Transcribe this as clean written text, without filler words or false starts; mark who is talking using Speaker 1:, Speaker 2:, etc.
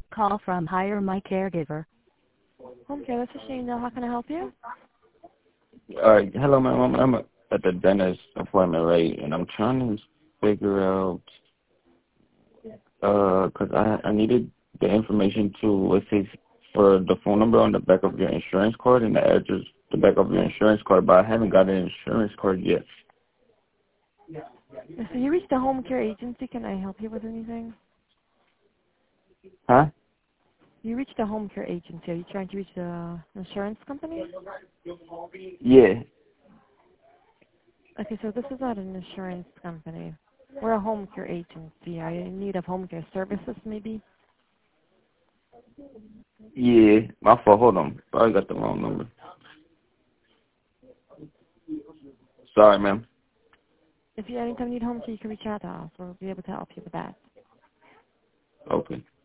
Speaker 1: Call from Hire My Caregiver.
Speaker 2: Home care, this is Shana. How can I help you?
Speaker 3: Hello, ma'am. I'm at the dentist appointment, right? And I'm trying to figure out, cause I needed the information to assist for the phone number on the back of your insurance card and the address, the back of your insurance card, but I haven't got an insurance card yet.
Speaker 2: So you reached the home care agency. Can I help you with anything?
Speaker 3: Huh?
Speaker 2: You reached the home care agency. Are you trying to reach the insurance company?
Speaker 3: Yeah.
Speaker 2: Okay, so this is not an insurance company. We're a home care agency. Are you in need of home care services, maybe?
Speaker 3: Yeah. My fault. Hold on. I got the wrong number. Sorry, ma'am.
Speaker 2: If you anytime need home care, you can reach out to us. We'll be able to help you with that.
Speaker 3: Okay.